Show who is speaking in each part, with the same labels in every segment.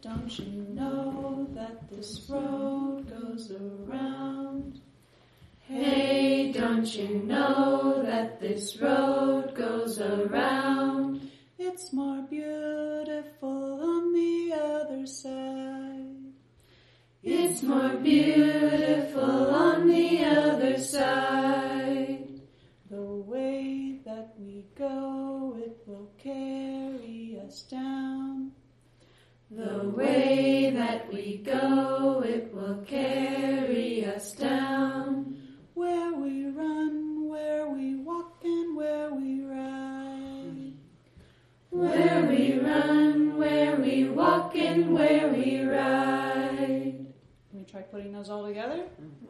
Speaker 1: don't you know that this road goes around? Hey, don't you know that this road goes around? It's more beautiful on the other side. It's more beautiful on the other side. The way that we go, it will carry us down. The way that we go, it will carry us down. Where we run, where we walk, and where we ride. Where we run, where we walk, and where we ride. Can we try putting those all together?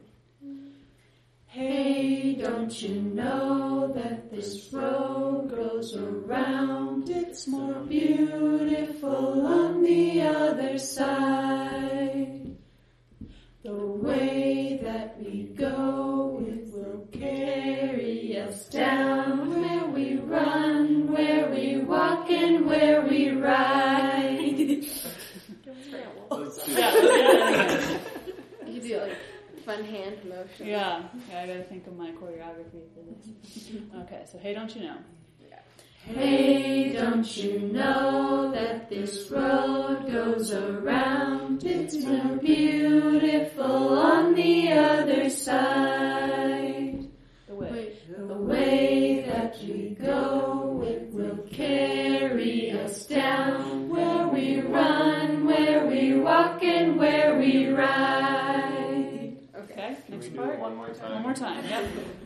Speaker 1: Hey, don't you know that this road goes around? It's more beautiful on the other side. The way that we go, it will carry us down. Where we run, where we walk, and where we ride.
Speaker 2: You do like fun hand motion.
Speaker 1: Yeah, I gotta think of my choreography for this. Okay, so hey, don't you know? Hey, don't you know that this road goes around? It's more beautiful on the other side. The way that we go, it will carry us down. Where we run, where we walk, and where we ride. Okay, next part.
Speaker 3: One more time.
Speaker 1: One more time, yep.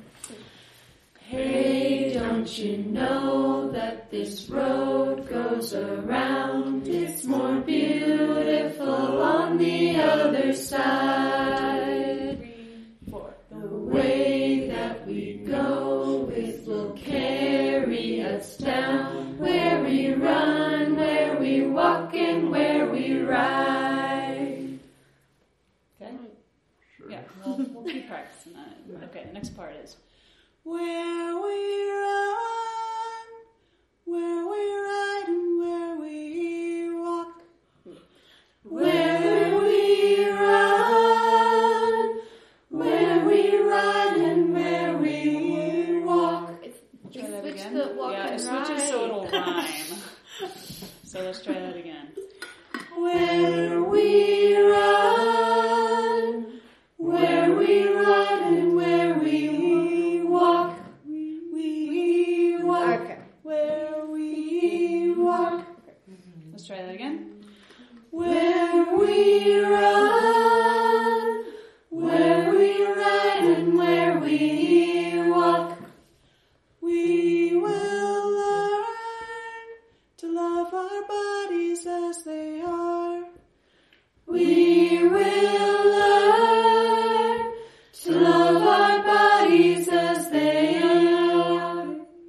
Speaker 1: Hey, don't you know that this road goes around? It's more beautiful on the other side. 3, 4. The way that we go, it will carry us down. Where we run, where we walk, and where we ride. Okay?
Speaker 3: Sure.
Speaker 1: Yeah, we'll keep practicing that. Okay, the next part is where we run, where we ride, and where we walk. Where we run, where we ride, and where we walk.
Speaker 2: Try that again. The walk
Speaker 1: yeah,
Speaker 2: and
Speaker 1: it switches
Speaker 2: ride.
Speaker 1: so it'll rhyme. So let's try that again. Where we run, where we ride, and where we walk. We walk.
Speaker 2: Okay.
Speaker 1: Where we walk. Let's try that again. Where we run, where we ride, and where we walk. We will learn to love our bodies as they are. We will learn to love our bodies as they are.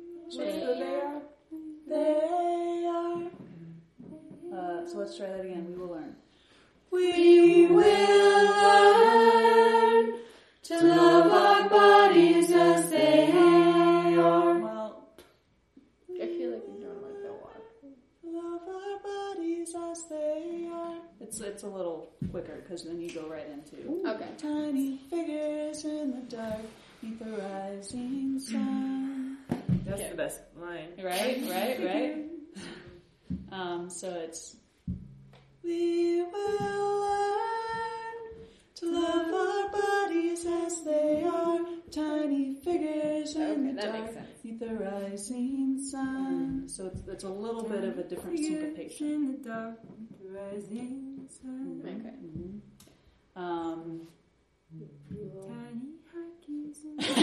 Speaker 1: They are. So let's try that again. We will learn. We will learn to love our bodies as they are. Well,
Speaker 2: I feel like you're doing like the walk.
Speaker 1: love our bodies as they are. It's a little quicker because then you go right into
Speaker 2: Okay.
Speaker 1: tiny figures in the dark beneath the rising sun.
Speaker 4: That's the best line.
Speaker 1: Right. So it's we will learn to love our bodies as they are, tiny figures in the
Speaker 2: that
Speaker 1: dark
Speaker 2: makes sense.
Speaker 1: beneath the rising sun. So it's a little bit of a different syncopation.
Speaker 4: In the dark, the rising sun.
Speaker 2: Okay.
Speaker 4: Tiny hikes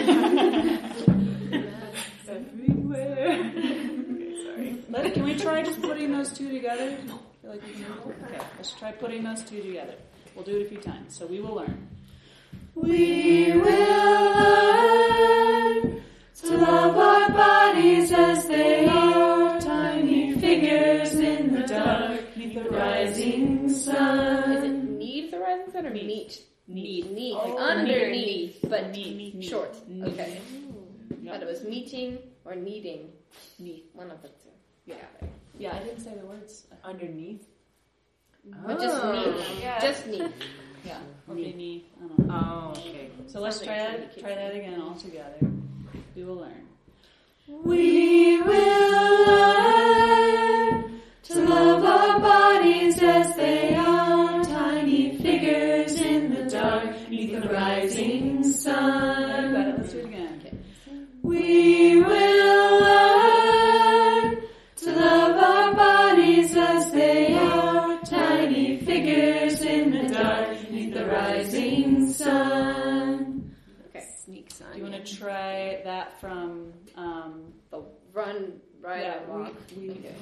Speaker 4: everywhere. Okay, sorry.
Speaker 1: Can we try just putting those two together? Feel like we can do it? Okay, let's try putting those two together. We'll do it a few times. So we will learn. We will learn to love our bodies as they are, tiny figures in the dark beneath the rising sun.
Speaker 2: Is it need the rising sun or meet? Need. Like underneath, but
Speaker 1: Neat.
Speaker 2: short.
Speaker 1: Neat.
Speaker 2: Okay.
Speaker 1: Yeah.
Speaker 2: Thought it was meeting or needing.
Speaker 1: Neat.
Speaker 2: One of the two.
Speaker 1: Yeah, I didn't say the words.
Speaker 4: Underneath.
Speaker 2: But just knee.
Speaker 1: Yeah.
Speaker 2: Just knee.
Speaker 3: Yeah, or maybe, I don't know.
Speaker 4: Oh, okay.
Speaker 3: So let's
Speaker 2: Sounds
Speaker 3: try
Speaker 2: like
Speaker 3: that.
Speaker 2: Tiny
Speaker 3: Try that
Speaker 2: Kids.
Speaker 3: again all together. We will learn.
Speaker 1: We will learn to love our bodies as they are, tiny figures in the dark, beneath the rising
Speaker 3: You
Speaker 1: sun.
Speaker 3: got it. Let's do it again.
Speaker 1: We will learn to love our bodies as they are, tiny figures in the dark, beneath the rising sun.
Speaker 2: Okay. Sneaks on.
Speaker 3: Do you want to try that from
Speaker 2: the run, ride,
Speaker 3: yeah,
Speaker 2: and walk?
Speaker 3: we
Speaker 2: Okay.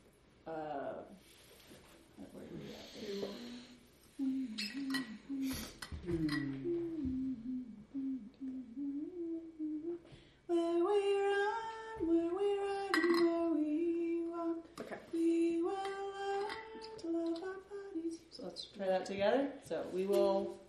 Speaker 3: where are we at? Where we run, where we ride, and where we walk.
Speaker 2: Okay.
Speaker 3: We will learn to love our bodies. So let's try that together. So we will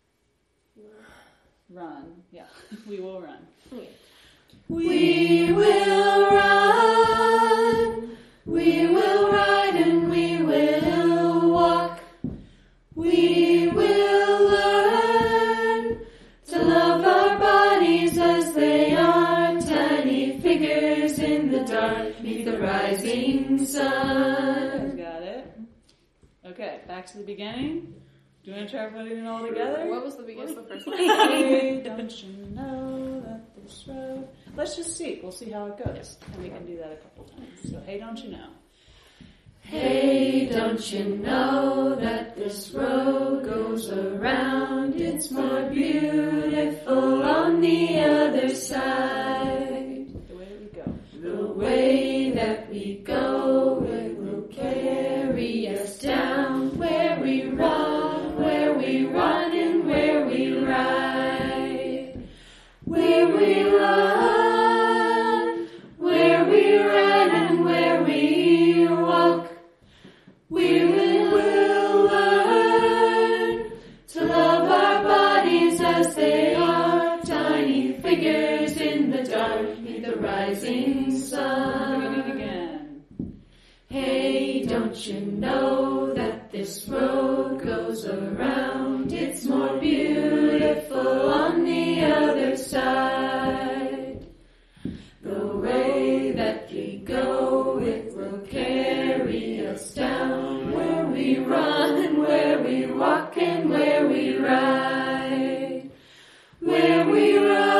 Speaker 3: run. Yeah, we will run.
Speaker 2: Okay.
Speaker 1: We will run, we will ride, and we will walk. We will learn to love our bodies as they are, tiny figures in the dark, beneath the rising sun.
Speaker 3: Got it. Okay, back to the beginning. Do you want to try putting it all together?
Speaker 2: What was the beginning?
Speaker 4: What's the first one?
Speaker 3: Hey, don't you know that this road... Let's just see. We'll see how it goes. And we can do that a couple times. So, hey, don't you know?
Speaker 1: Hey, don't you know that this road goes around? It's more beautiful on the other side.
Speaker 3: The way we go.
Speaker 1: The way that we go, it will carry us down where we run, and where we ride. Where we run, where we ride, and where we walk. We will learn to love our bodies as they are, tiny figures in the dark, beneath the rising sun.
Speaker 3: Beginning again.
Speaker 1: Hey, don't you know that this road goes around? It's more beautiful on the other side. The way that we go, it will carry us down where we run, where we walk, and where we ride. Where we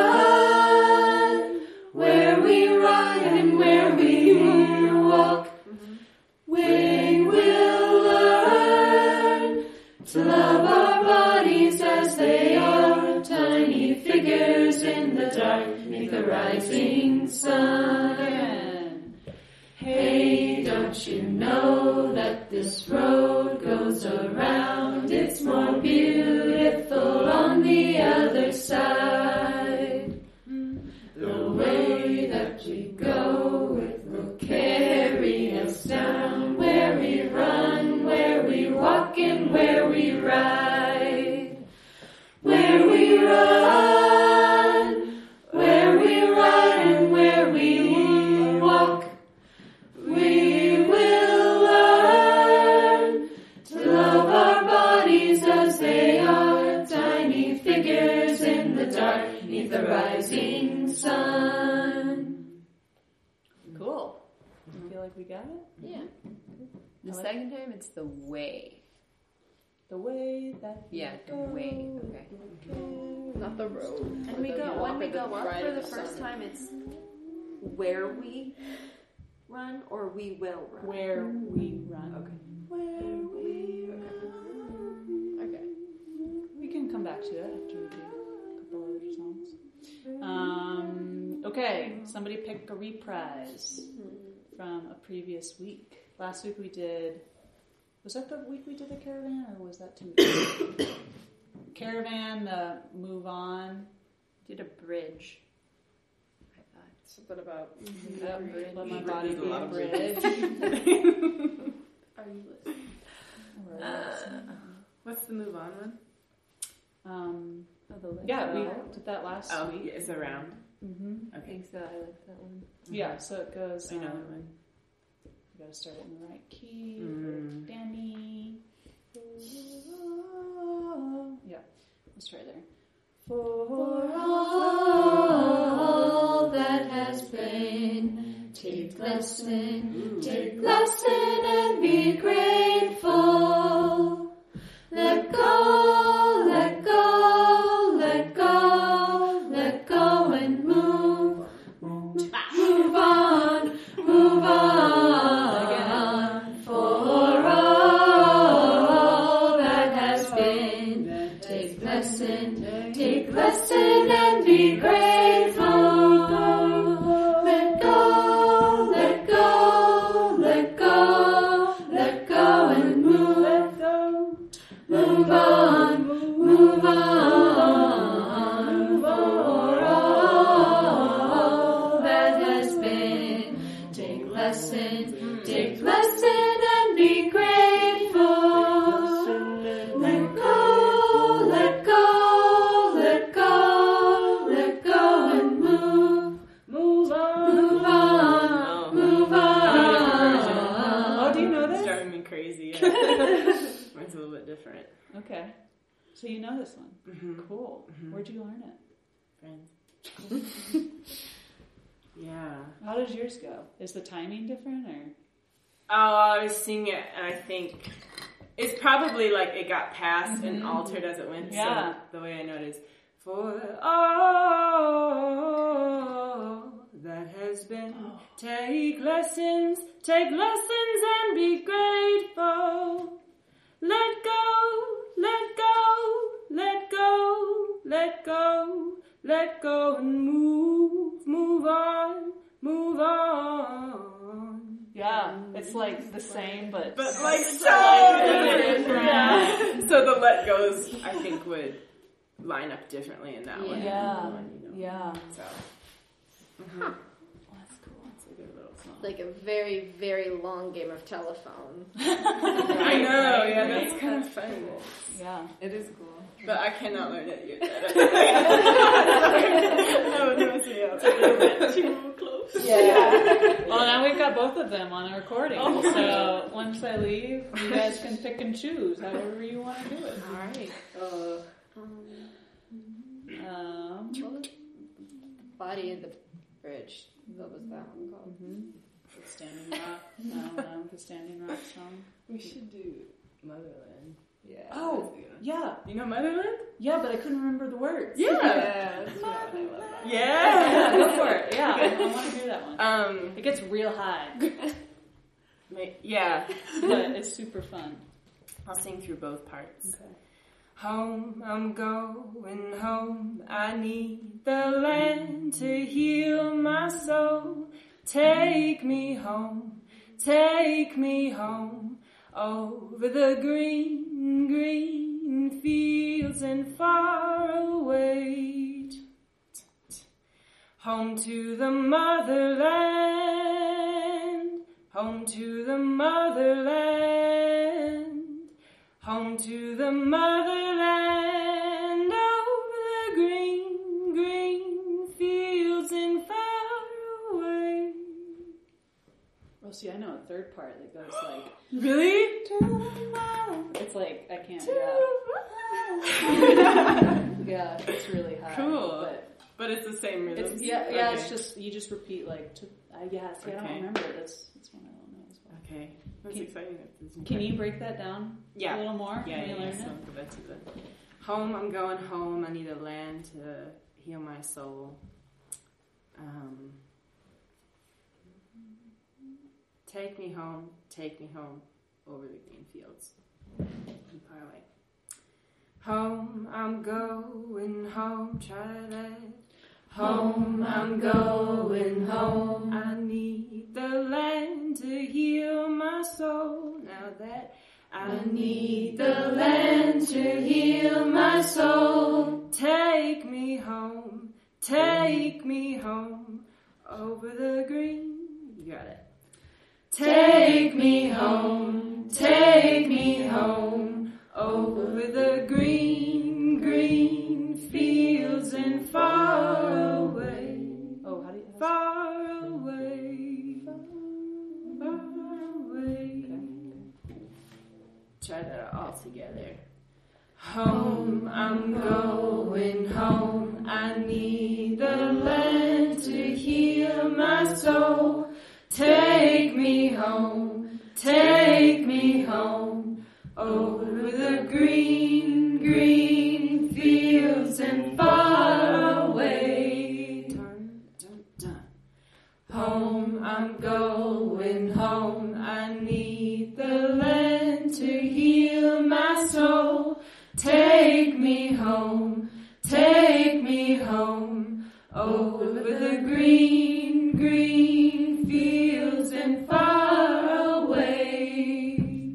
Speaker 1: run, where we ride, and where we walk. We will learn to love our bodies as they are, tiny figures in the dark, beneath the rising sun.
Speaker 3: Again.
Speaker 1: Hey, don't you know that this road goes around? It's more beautiful on the other side. The way that we go, it will carry us down where we run, where we walk, and where we ride. Where we run, where we ride, and where we walk. We will learn to love our bodies as they are, tiny figures in the dark, beneath the rising sun.
Speaker 3: Cool. You feel like we got it?
Speaker 2: Yeah.
Speaker 5: The second time, it's the way.
Speaker 3: The way that we
Speaker 5: Yeah, the
Speaker 3: go,
Speaker 5: way. Okay.
Speaker 2: Not the road.
Speaker 4: And we go when we go up
Speaker 2: ride
Speaker 4: for
Speaker 2: of
Speaker 4: the
Speaker 2: the
Speaker 4: first
Speaker 2: sun.
Speaker 4: time. It's where we run or we will run.
Speaker 3: Where we run.
Speaker 4: Okay.
Speaker 3: Where we run.
Speaker 2: Okay.
Speaker 3: We can come back to it after we do a couple other songs. Okay, somebody pick a reprise from a previous week. Last week we did... Was that the week we did the Caravan, or was that 2 weeks ago? Caravan, the Move On.
Speaker 5: Did a bridge. I thought.
Speaker 2: Something about
Speaker 3: Let my body
Speaker 4: There's a
Speaker 3: be
Speaker 4: lot
Speaker 3: a
Speaker 4: of
Speaker 3: bridge.
Speaker 2: Are you listening?
Speaker 4: What's the move on one?
Speaker 3: Yeah, we did that last
Speaker 4: Oh,
Speaker 3: week.
Speaker 4: it's around.
Speaker 3: Mm-hmm.
Speaker 5: I think so. I like that one.
Speaker 3: Yeah, so it goes.
Speaker 4: I know
Speaker 3: You
Speaker 4: that one.
Speaker 3: gotta start it in the right key.
Speaker 4: Mm.
Speaker 3: Danny. Let's try there.
Speaker 1: For all that has been, take lesson and be grateful. Let go, let go, let go, let go and move on, move on. For all that has been, take lesson and be grateful. Let go, let go, let go, let go and move on, move on. For all that has been, take lesson and be grateful. Let go, let go, let go, let go and move on, move on.
Speaker 3: Oh, do you know this?
Speaker 6: It's driving me crazy. Yeah. Mine's a little bit different.
Speaker 3: Okay. So you know this one.
Speaker 6: Mm-hmm.
Speaker 3: Cool. Where'd you learn it?
Speaker 6: Friends. Yeah.
Speaker 3: How does yours go? Is the timing different or?
Speaker 6: Oh, I was singing it, and I think it's probably like it got passed and altered as it went.
Speaker 3: Yeah.
Speaker 6: So the way I know it is, for all that has been, take lessons and be grateful. Let go, let go, let go, let go, let go and move on, move on.
Speaker 3: Yeah, it's like the same, but
Speaker 6: like so
Speaker 3: different.
Speaker 6: Yeah. So the let goes, I think, would line up differently in that one.
Speaker 3: Yeah.
Speaker 6: You know.
Speaker 3: Yeah.
Speaker 6: So.
Speaker 3: Well, that's cool.
Speaker 6: It's a good little song.
Speaker 2: Like a very, very long game of telephone.
Speaker 6: I know, yeah, that's kind of funny.
Speaker 3: Yeah.
Speaker 4: It is cool.
Speaker 6: But I cannot learn it yet. Oh, no, so yeah, it's a little bit too close.
Speaker 3: Yeah. Well, now we've got both of them on a recording. So once I leave, you guys can pick and choose however you want to do it.
Speaker 2: All right. What was Body in the Bridge? What was that one called?
Speaker 3: The Standing Rock. I don't know, the Standing Rock song.
Speaker 6: We should do Motherland.
Speaker 4: Yeah.
Speaker 3: Oh, yeah.
Speaker 6: You know Motherland?
Speaker 3: Yeah, but I couldn't remember the words.
Speaker 6: Yeah.
Speaker 4: That's right. I love that.
Speaker 3: Yeah, go for it. Yeah, I want to hear that one. It gets real high,
Speaker 6: Yeah.
Speaker 3: but it's super fun.
Speaker 6: I'll sing through both parts.
Speaker 3: Okay.
Speaker 6: Home, I'm going home. I need the land to heal my soul. Take me home, over the green, green fields and far away. Home to the motherland, home to the motherland, home to the motherland, over the green, green fields and far away.
Speaker 3: Well, see, I know a third part that goes like,
Speaker 6: Really?
Speaker 3: it's like, I can't, yeah, it's really high.
Speaker 6: Cool. But it's the same rhythm.
Speaker 3: It's, yeah, it's just, you just repeat like, I don't
Speaker 6: Okay.
Speaker 3: remember it. That's one I don't know as well.
Speaker 6: Okay. That's exciting.
Speaker 3: Can you break that down
Speaker 6: Yeah.
Speaker 3: a little more?
Speaker 6: Yeah,
Speaker 3: Can you learn
Speaker 6: so
Speaker 3: it?
Speaker 6: go back to the home. I'm going home. I need a land to heal my soul. Take me home over the green fields and far away. Home, I'm going home. Try that. Home, I'm going home. I need the land to heal my soul. Now that I need the land to heal my soul. Take me home over the green. You got it. Take me home over the green, green fields and far away.
Speaker 3: Oh, how do you,
Speaker 6: Far away, far away. Try that all together. Home, I'm going home. I need the land to heal my soul. Take me home, take me home. Over the green, green fields and far away. Dun, dun, dun. Home, I'm going home. I need the land to heal my soul. Take me home, take me home. Over the green, green fields and far away.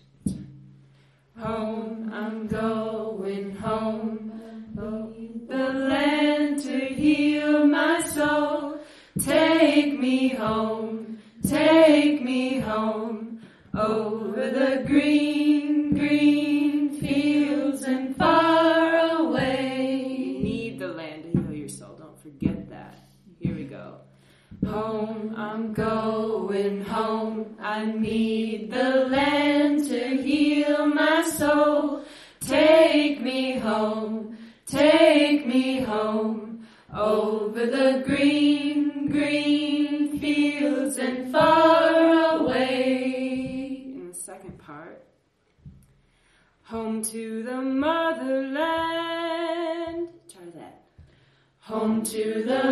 Speaker 6: Home, I'm going home. The land to heal my soul. Take me home, take me home. Over the green, green fields and far away. You need the land to heal your soul. Don't forget that. Here we go. Home, I'm going home. I need the land to heal my soul. Take me home, take me home. Over the green, green fields and far away. In the second part. Home to the motherland. Try that. Home to the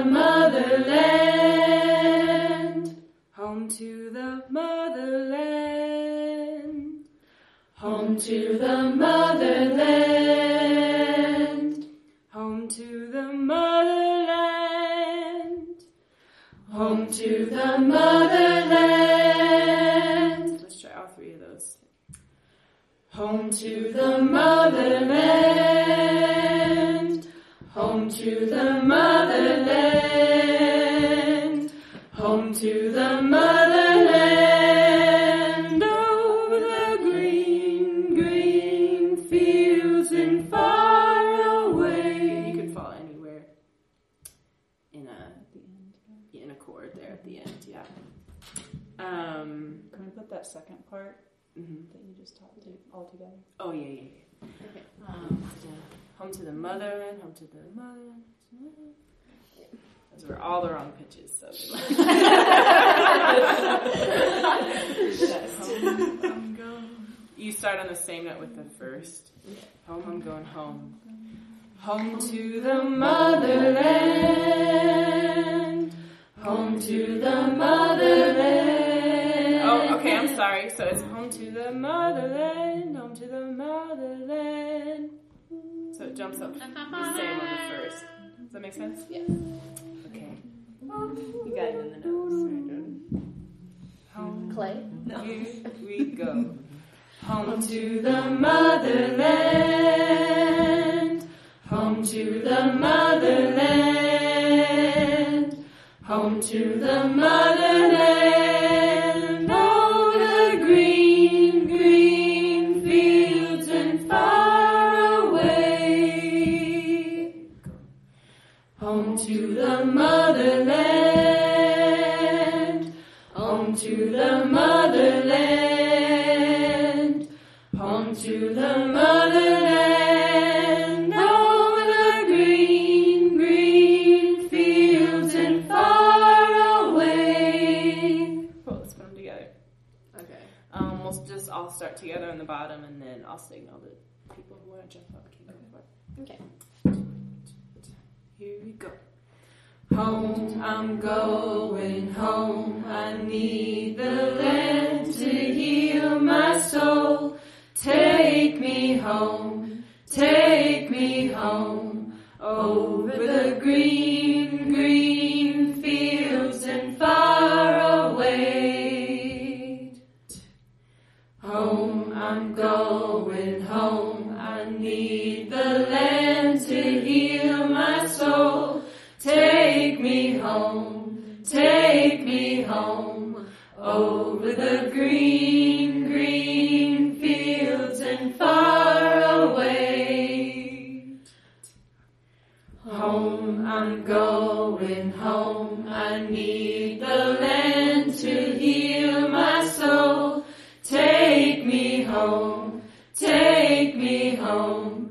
Speaker 6: motherland. Home to the motherland. Home to the motherland. Home to the motherland. Home to the motherland. Let's try all three of those. Home to the motherland. Home to the motherland. Home to the motherland. Over the green, green fields and far away. You could fall anywhere in a chord there at the end, yeah.
Speaker 3: Can we put that second part that you just taught all together?
Speaker 6: Oh, yeah. Okay. Home to the motherland, home to the motherland. Those were all the wrong pitches, so. Home, I'm going. You start on the same note with the first. Home, I'm going home. Home to the motherland. Home to the motherland. Oh, okay, I'm sorry. So it's home to the motherland. Home to the motherland. So it jumps up the same on the first. Does that make sense?
Speaker 2: Yes.
Speaker 6: Okay.
Speaker 5: You got it in the nose.
Speaker 6: Home.
Speaker 2: Clay?
Speaker 6: No. Here we go. Home to the motherland. Home to the motherland. Home to the motherland. Over the green, green fields and far away. Home to the motherland. Home to the motherland. Home to the motherland. Over the green, green fields and far away. Cool, let's put them together. Okay. We'll just all start together on the bottom, and then I'll signal the people who want to jump up can go for it.
Speaker 2: Okay.
Speaker 6: Here we go. Home, I'm going home. I need the land to heal my soul. Take me home, take me home. Over the green, green fields and far away. Home, I'm going home. I need the land to heal my soul. Take me home, take me home. Over the green, green fields and far away. Home, I'm going home. I need the land to heal my soul. Take me home, take me home.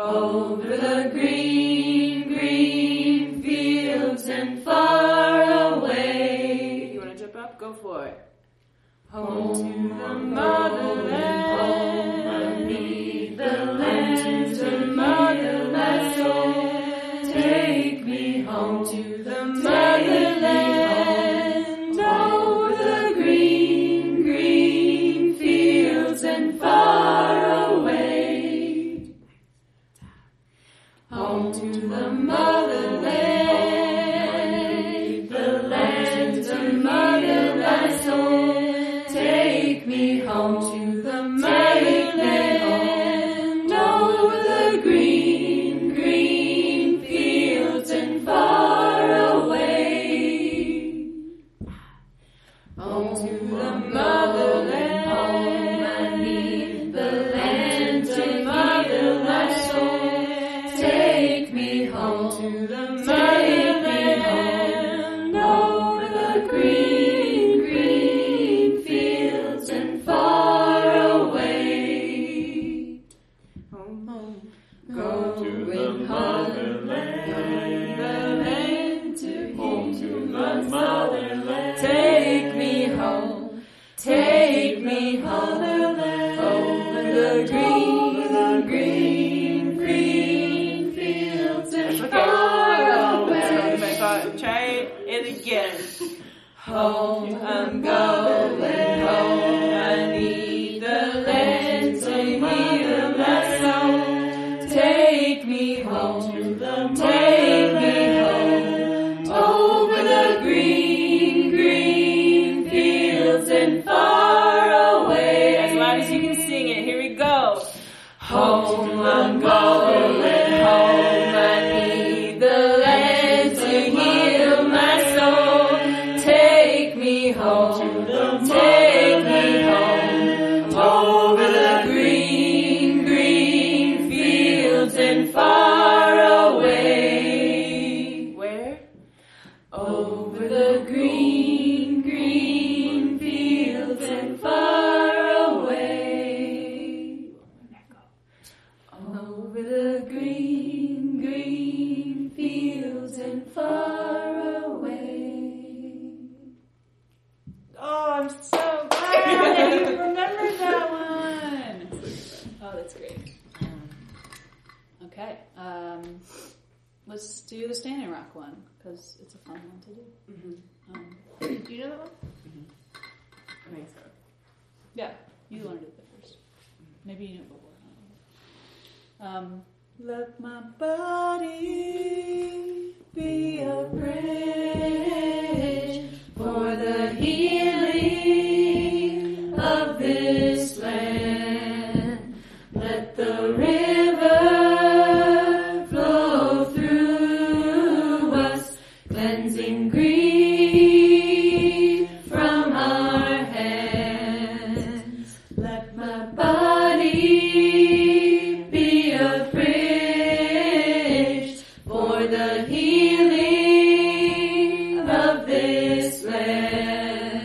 Speaker 1: over the green, green fields and far away.
Speaker 6: You want to jump up? Go for it.
Speaker 1: Home to the motherland. Home, I need the land to motherland. So take me home to the motherland. Over the green, green fields and far away. Home to the motherland. The land to motherland. So take me home to the motherland, over the green, green fields and far away. Home to the motherland, home, I need the land to motherland. So take me home to the motherland, over the green, green fields and far away. Home, go
Speaker 7: to the
Speaker 1: with motherland, the land to home to the motherland. Take me home, take me home, over the green, green, green fields and far away.
Speaker 6: Try it again.
Speaker 1: Home, I'm going home. I need the land to heal my soul. Take me home, take me home, over the green, green fields and far away.
Speaker 6: As loud as you can sing it. Here we go.
Speaker 1: Home, I'm going home. I need the land to heal my soul. Take me home, take me home, over the green, green fields and far away.
Speaker 6: Where?
Speaker 1: Over the green, green fields and far away. Over the green, green fields and far away.
Speaker 3: Oh, I'm so glad you remembered that one. Oh, that's great. Okay, let's do the Standing Rock one because it's a fun one to do.
Speaker 6: Mm-hmm.
Speaker 2: Do you know that one?
Speaker 6: I think so.
Speaker 3: Yeah, you learned it first. Maybe you knew it before. Let my body be a
Speaker 1: Bridge for the healing of this land. Let the river flow through us, cleansing grief from our hands. Let my body be a bridge for the healing of this land.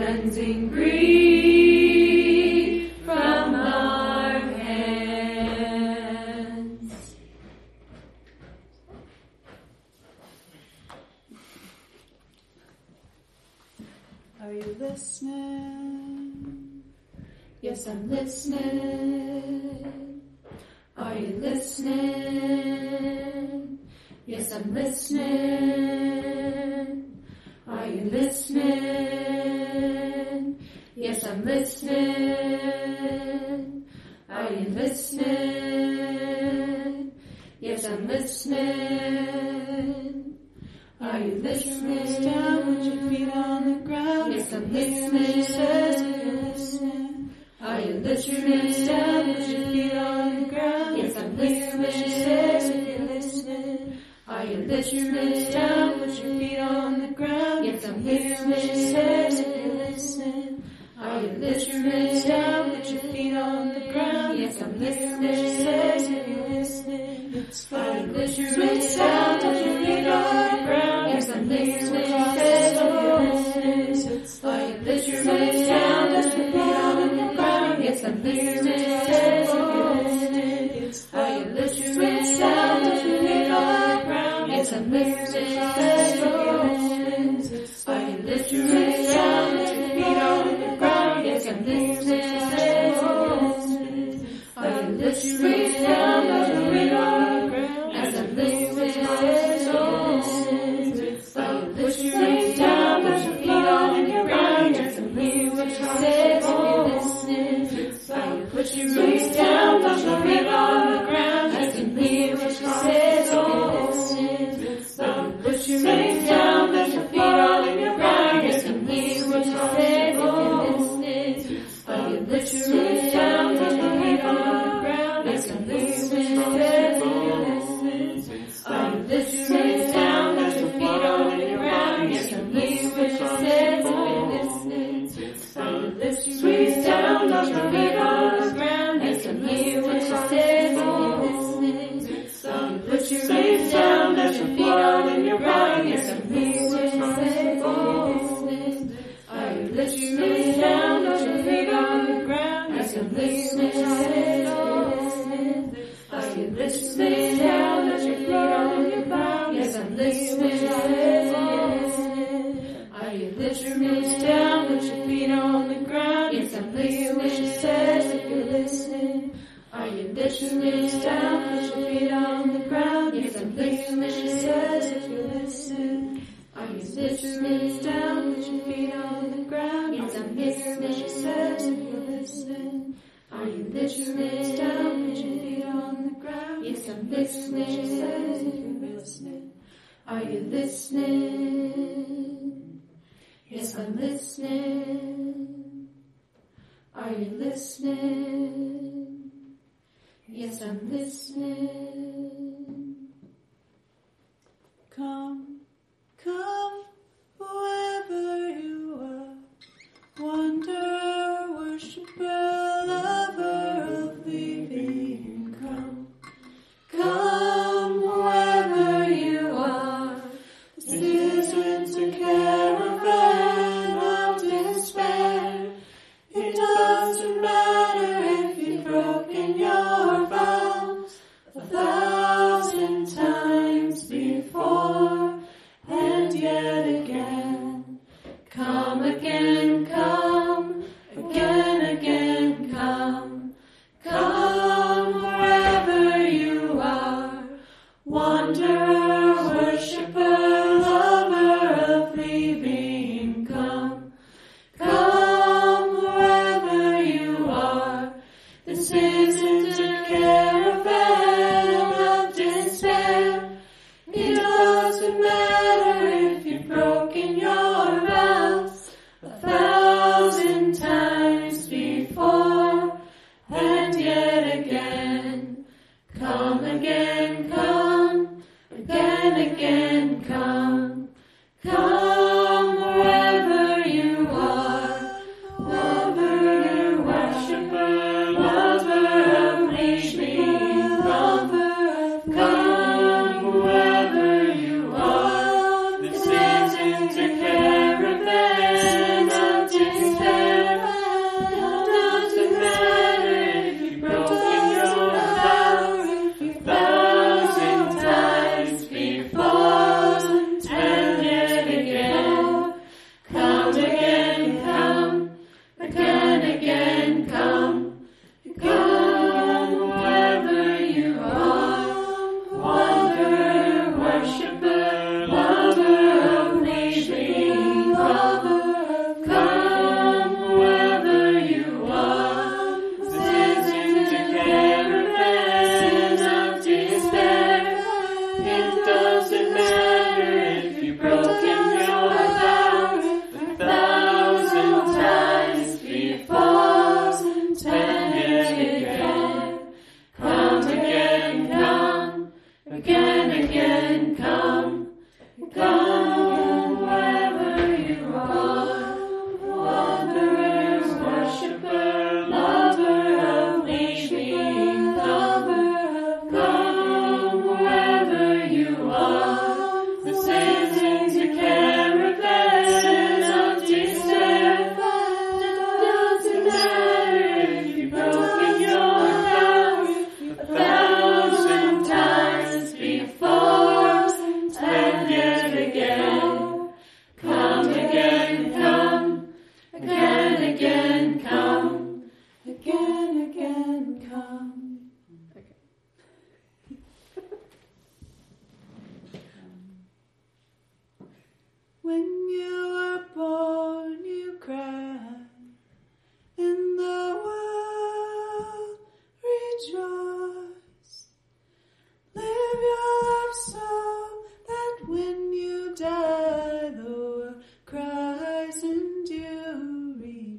Speaker 1: cleansing grief from our hands.
Speaker 3: Are you listening?
Speaker 1: Yes, I'm listening. Are you listening? Yes, I'm listening. Are you listening? Yes, I'm listening. Are you listening? Yes, I'm listening. Are you listening?
Speaker 3: Down with your feet on the ground.
Speaker 1: Yes, I'm listening.
Speaker 3: Says you're listening.
Speaker 1: Are you listening?
Speaker 3: Down with your feet on the ground.
Speaker 1: Yes, I'm
Speaker 3: What she
Speaker 1: listening.
Speaker 3: says if you're listening.
Speaker 1: Are you
Speaker 3: Listening. Down with your feet on the ground.
Speaker 1: Yes, I'm
Speaker 3: Hear what she
Speaker 1: listening.
Speaker 3: says if you're listening.
Speaker 1: Are you
Speaker 3: Listening. Down with your feet on the ground.
Speaker 1: Yes, I'm
Speaker 3: Hear what she
Speaker 1: listening.
Speaker 3: says if you're listening. It's
Speaker 1: Are you
Speaker 3: fine.
Speaker 1: listening?
Speaker 3: Sweet sound of your feet on the ground.
Speaker 1: Yes, I'm
Speaker 3: Hear what
Speaker 1: listening.
Speaker 3: she says if you're listening. It's
Speaker 1: Are you
Speaker 3: fine.
Speaker 1: listening?
Speaker 3: Sweet sound of your feet on the ground.
Speaker 1: Yes, I'm
Speaker 3: Hear what she
Speaker 1: listening.
Speaker 3: says if you're listening. It's
Speaker 1: Are you
Speaker 3: fine.
Speaker 1: listening?
Speaker 3: Sweet sound of your feet on the ground.
Speaker 1: Yes, I'm listening.
Speaker 3: Says if you're listening. It's
Speaker 1: Are
Speaker 3: fine.
Speaker 1: you listening?
Speaker 3: Sweet sound of your feet on the ground.
Speaker 1: Yes, I'm listening.
Speaker 3: Are you listening? Sweet sound of your feet on the ground.
Speaker 1: As I'm listening.
Speaker 3: Are you listening? Sweet sound of your feet on the ground. Yes, I'm listening.
Speaker 1: Says if you're listening. Are you listening?
Speaker 3: Sweet sound of your feet on the ground.
Speaker 1: As I'm listening.
Speaker 3: Says if you're listening.
Speaker 1: Sweet
Speaker 3: Sweet sound of your feet on the ground. Yes, I'm
Speaker 1: says
Speaker 3: listening.
Speaker 1: if you're listening. Are you listening?
Speaker 3: Sweet sound of your feet on the ground.
Speaker 1: Yes, I'm listening.
Speaker 3: Says if you're listening.
Speaker 1: Are you listening?
Speaker 3: Sweet sound of your feet on the ground. Yes, I'm listening.
Speaker 1: Says if you're listening. Are you listening?
Speaker 3: Sweet sound of your feet on the ground. Yes, I'm listening.
Speaker 1: Says if you're listening. Are you listening?
Speaker 3: Sweet sound of your feet on the ground. Yes, I'm listening.
Speaker 1: Are you listening?
Speaker 3: Sweet sound of your feet on the ground. Yes, I'm listening.
Speaker 1: Are you listening?
Speaker 3: Sweet sound of your feet on the ground.
Speaker 1: Yes, I'm listening. Are you listening?
Speaker 3: Down with your feet on the ground.
Speaker 1: Yes, I'm
Speaker 3: Hear what she
Speaker 1: listening.
Speaker 3: says if you're listening.
Speaker 1: Are you listening?
Speaker 3: Down with your feet on the ground.
Speaker 1: Yes, I'm
Speaker 3: Hear what she
Speaker 1: listening.
Speaker 3: says if you're listening.
Speaker 1: Are you listening?
Speaker 3: Down with your feet on the ground.
Speaker 1: Yes, I'm
Speaker 3: Hear what she
Speaker 1: listening.
Speaker 3: says if you're listening.
Speaker 1: Are you listening?
Speaker 3: Down with your feet on the ground.
Speaker 1: Yes, I'm
Speaker 3: Hear what she says if
Speaker 1: listening.
Speaker 3: you're listening.
Speaker 1: Are you listening? Yes, I'm listening. Are you listening? Yes, I'm listening.
Speaker 3: Come, come, whoever you are, wanderer, worshiper, lover of living. Come,
Speaker 1: Come, whoever you are.
Speaker 3: this isn't a caravan of despair. It doesn't matter if you've broken your vows 1,000 times before, and yet again.
Speaker 1: Come again, come again, again, come. Come wherever you are. Wanderer, worshiper, lover of living, come. Come wherever you are. This isn't a caravan of despair. It doesn't matter if you've broken your vows 1,000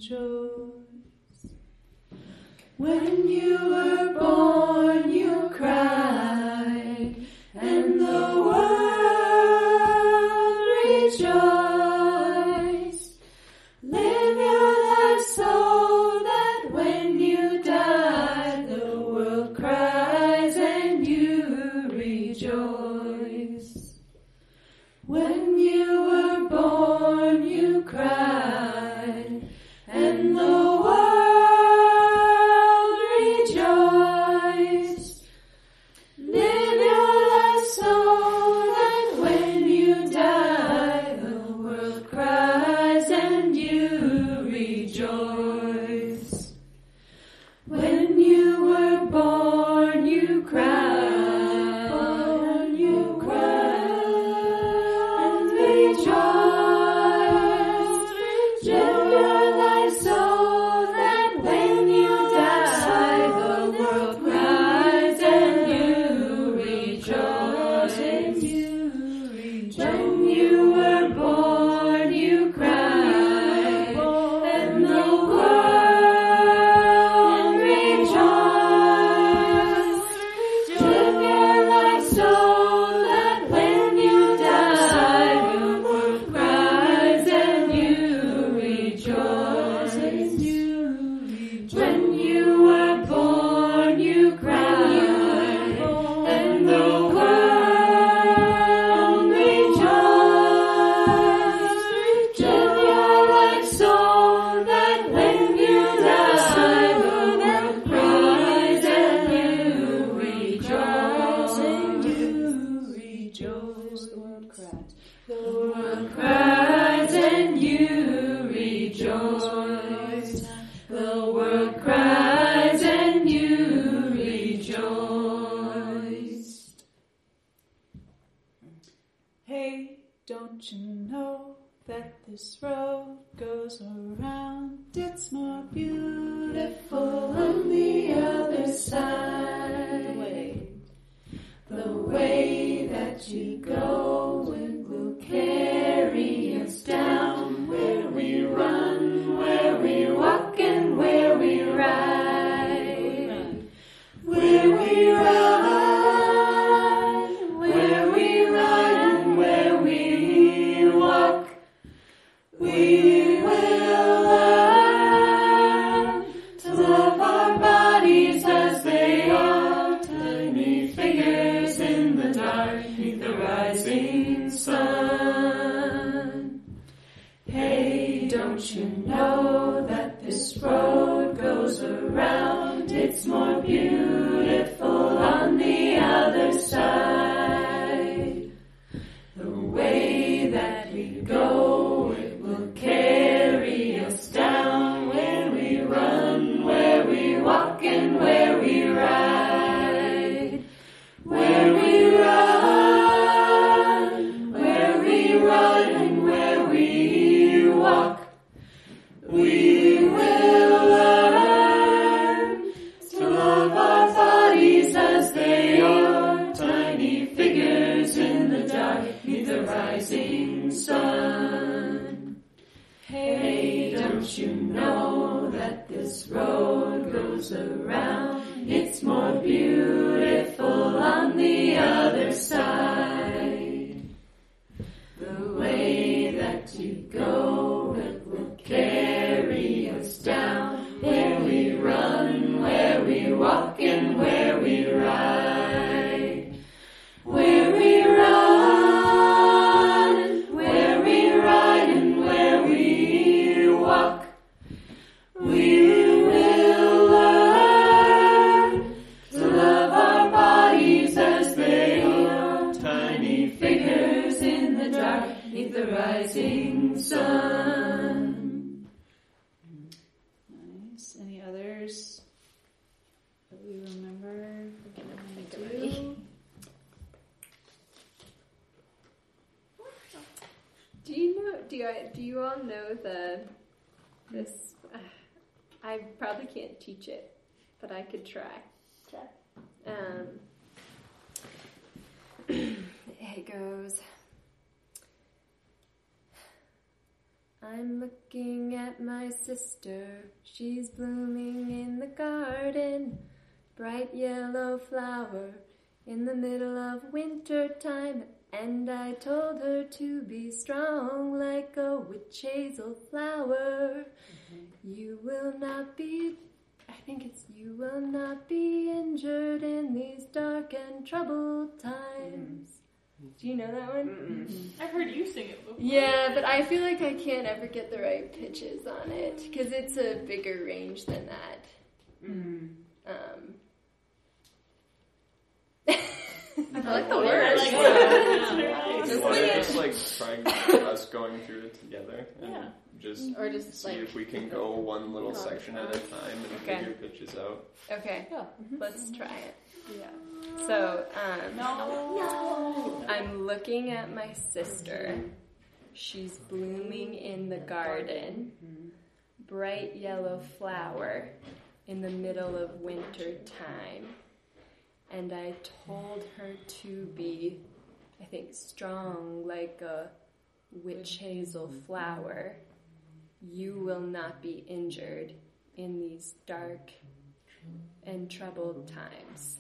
Speaker 1: rejoice. When you were born, you cried, and the world rejoiced. Live your life so that when you die, the world cries and you rejoice. When you were born, you cried, and the world rejoiced. Live your life so that when you die, the world cries and you rejoice. When you were born, you cried, and rejoiced. Live your life so that when you die, the world cries and you rejoice. When you were born, you cried, and the world rejoiced. Live your life so that when you die, the world cries and you rejoice. When you were born, you cried, and the world rejoiced. Live your life so that when you die, the world cries and you rejoice. The world cries. The world cries and you rejoice. The world cries and you rejoice. Hey, don't you know that this road goes around? It's more beautiful on the other side. The way that you go, it will carry us down where we run, where we walk, and where we ride. Where we run, where we ride, and where we walk. We will learn to love our bodies as they are, tiny figures in the dark, beneath the rising sun. Hey, don't you know that this road goes around? It's more beautiful on the other side. The way that we go, it will carry us down where we run, where we walk, and where we ride. Where we run, where we ride, and where we walk. We will learn to love our bodies as they are, tiny figures in the dark, beneath the rising sun. Hey, don't you know that this road goes around? It's more beautiful on the other side. The way that you go, it will carry us down where we run, where we walk, and where we ride. Where we run, where we ride, and where we walk. We will learn to love our bodies as they are, tiny figures in the dark, beneath the rising sun.
Speaker 3: Nice. Any others that we remember?
Speaker 2: Do you all know this? I probably can't teach it, but I could try. It goes. I'm looking at at my sister. She's blooming in the garden, bright yellow flower in the middle of winter time. And I told her to be strong like a witch hazel flower. You will not be, I think it's you will not be injured in these dark and troubled times. Do you know that one?
Speaker 7: I've heard you sing it before.
Speaker 2: Yeah, but I feel like I can't ever get the right pitches on it because it's a bigger range than that.
Speaker 7: I like the words.
Speaker 8: Just like trying us going through it together and just see
Speaker 2: like,
Speaker 8: if we can go one little section at a time and figure pitches out.
Speaker 2: Okay, let's try it.
Speaker 3: Yeah.
Speaker 2: So, I'm looking at my sister. She's blooming in the garden. Bright yellow flower in the middle of winter time. And I told her to be, I think, strong like a witch hazel flower. You will not be injured in these dark and troubled times.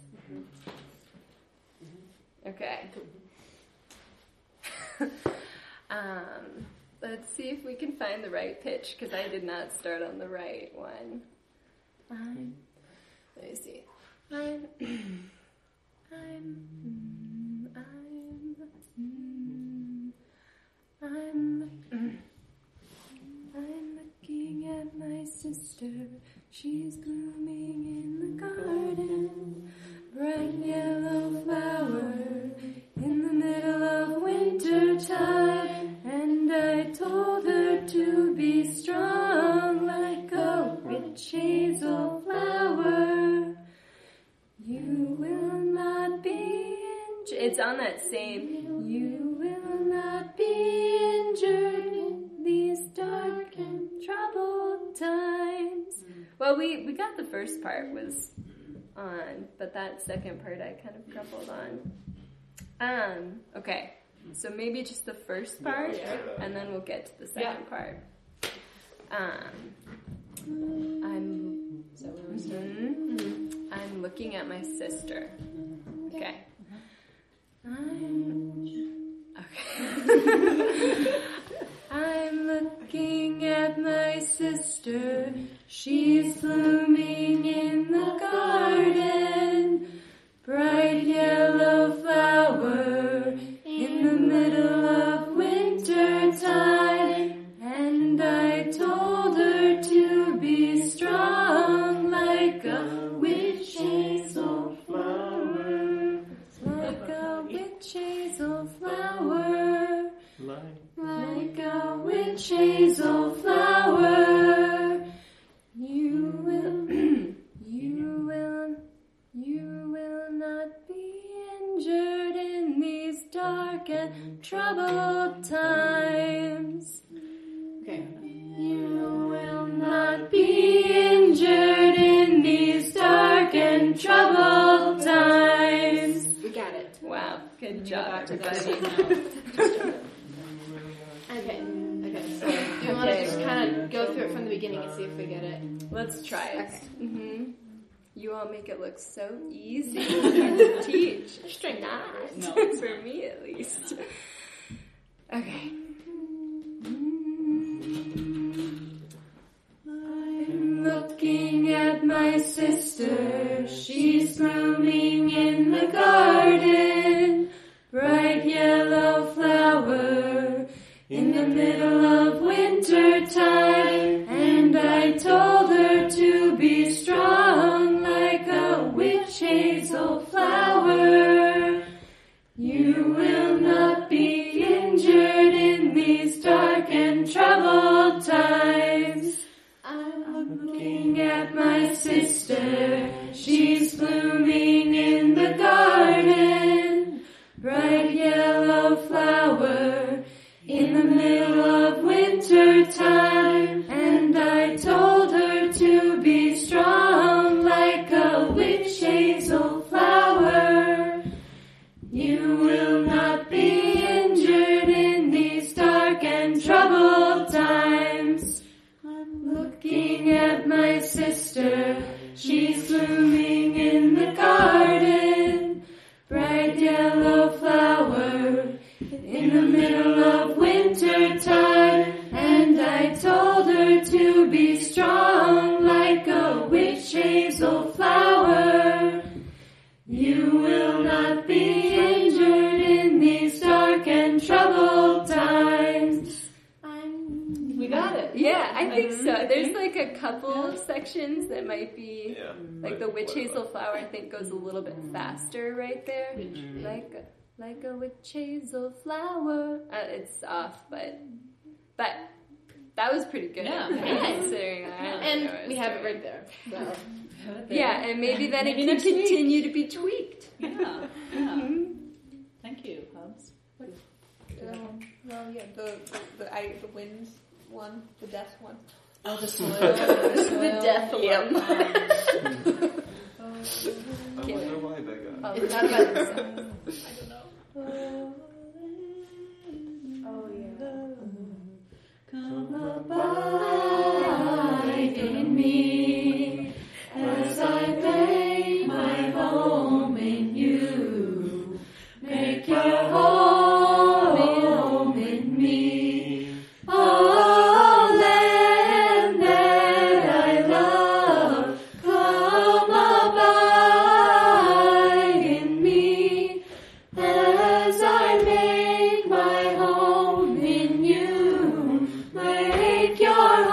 Speaker 2: Okay. Let's see if we can find the right pitch, because I did not start on the right one. Let me see. I'm looking at my sister. She's blooming in the garden. Bright yellow flower in the middle of winter time. And I told her to be strong like a witch hazel flower. You will not be injured. It's on that same. You will not be injured in these dark and troubled times. Well, we got the first part was on, but that second part I kind of crumbled on. Okay, so maybe just the first part, and then we'll get to the second part. I'm looking at my sister. Okay. I'm looking at my sister. She's blooming in the garden. Bright yellow flower in the middle of winter time. And I told her to be strong like a witch hazel flower. Like a witch hazel flower. Like a witch hazel flower. You will not be injured in these dark and troubled times.
Speaker 7: Okay.
Speaker 2: You will not be injured in these dark and troubled times.
Speaker 4: We got it.
Speaker 2: Wow, good job.
Speaker 7: Back to that.
Speaker 4: Okay. So, do you want to just kind of go through it from the beginning and see if we get it?
Speaker 2: Let's try it.
Speaker 4: Okay.
Speaker 2: You all make it look so easy to teach. Not.
Speaker 3: No,
Speaker 2: for me at least. Okay. I'm looking at my sister. She's blooming in the garden. Bright yellow flower in the middle of winter time. And I told her to be strong like a witch hazel flower. You will not be injured in these dark and troubled times. I'm looking at my sister. She's blooming in the garden. Bright yellow flower in the middle of winter time. And I told her to be strong like a witch hazel flower. You will not be injured in these dark and troubled times. I'm at my sister, she's blooming in the garden. Bright yellow flower in the middle of winter time. And I told her to be strong like a witch hazel flower. You will not be injured in these dark and troubled times.
Speaker 3: We got it.
Speaker 2: Yeah, I think so. There's like a couple of sections that might be, like the witch hazel flower I think goes a little bit faster right there. Like a witch hazel flower. It's off, but that was pretty good.
Speaker 3: Yeah.
Speaker 2: Considering
Speaker 4: And we have it right there. So.
Speaker 2: Yeah, and maybe then it can continue to be tweaked.
Speaker 3: Yeah. Thank you, Hubs.
Speaker 9: Well, yeah, the wind one, the death one.
Speaker 3: Oh, the soil.
Speaker 4: The death one.
Speaker 8: I wonder why that got.
Speaker 4: Oh, not about this.
Speaker 9: I don't know.
Speaker 4: Oh, yeah.
Speaker 2: Come abide in me as I make my home in you. Make your home in me. Oh, land that I love, come abide in me as I make my home in you. Make your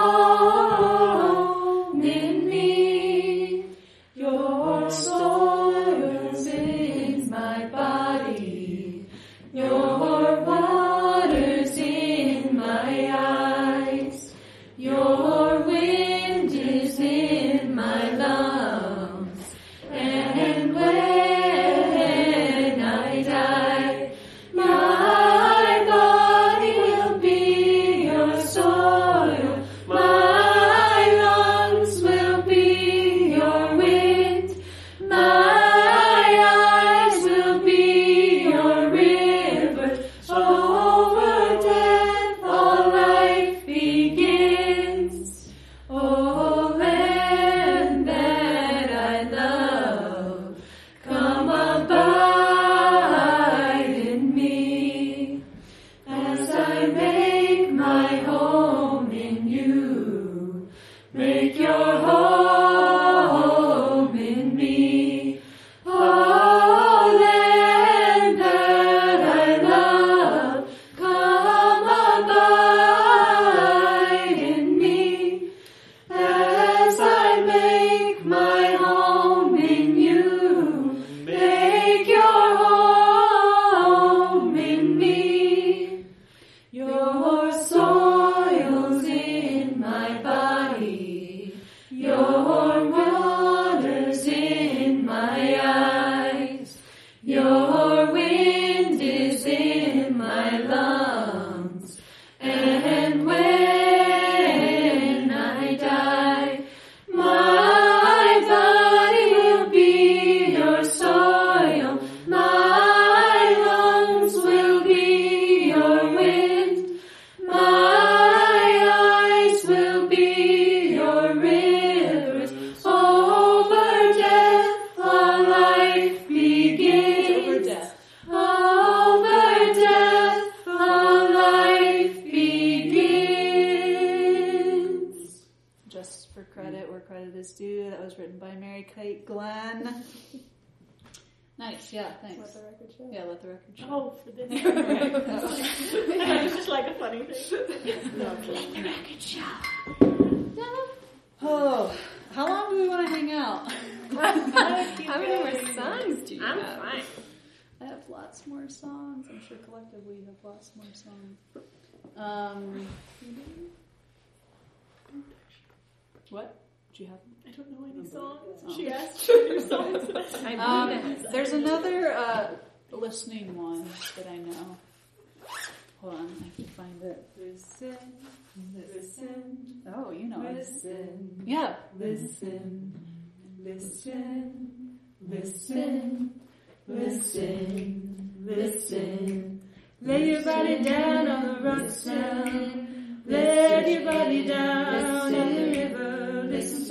Speaker 2: home in me. Your soil's in my body. Your water's in my eyes. Your wind is in my lungs. And when I die, my body will be your soil. My lungs will be your wind. My eyes will be your rivers. Over death all life begins. Oh, land that I love, come abide in me as I make my home in you. Make your home in me. Oh, land that I love, come abide in me as I make my home in you. Make your home in me. Your soil's in my body. Your water's in my eyes. Your wind is in my lungs. And when I die, my body will be your soil. My lungs will be your wind. My eyes will be your rivers. Over death, all life begins.
Speaker 3: Over death.
Speaker 2: Over death, all life begins.
Speaker 3: Just for credit where credit is due, that was written by Mary Kate Glenn. Nice, yeah, thanks.
Speaker 9: Let the record show.
Speaker 3: Yeah, let the record show.
Speaker 9: Oh, for this. It's just like a funny thing.
Speaker 3: Oh, how long do we want to hang out?
Speaker 2: How many more songs do you
Speaker 6: I'm
Speaker 2: have?
Speaker 6: fine.
Speaker 3: I have lots more songs. I'm sure collectively you have lots more songs. What? Do you have?
Speaker 9: I don't know any songs.
Speaker 3: Oh.
Speaker 9: She asked for your songs.
Speaker 3: There's another listening one that I know. Hold on, I can find it.
Speaker 2: Listen, listen,
Speaker 3: Oh, you know it.
Speaker 2: listen,
Speaker 3: Yeah.
Speaker 2: listen, listen, listen, listen, listen. Lay your body down on the rock sand. Lay your body down on the river. Listen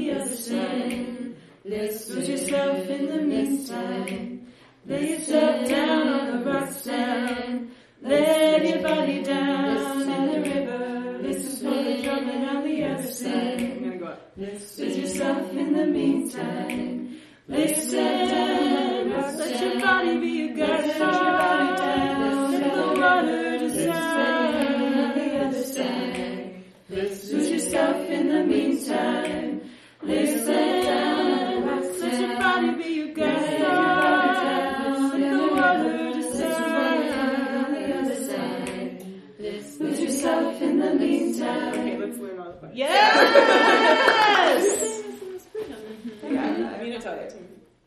Speaker 1: the other side. Lose yourself in the meantime. Lay yourself down on the rocks now. Let your body down in the river. Listen for the drumming on the other side.
Speaker 6: I'm gonna go up.
Speaker 1: Lose yourself in the meantime. Listen, let your body be your guide. Let your body down in the water decide on the other side. Lose yourself in the meantime. Listen, let your body be your guide. Let the water decide on the other side. Lose yourself in the meantime.
Speaker 6: Okay, let's learn all the parts.
Speaker 3: Yes!
Speaker 6: Yeah, Amina taught it to me.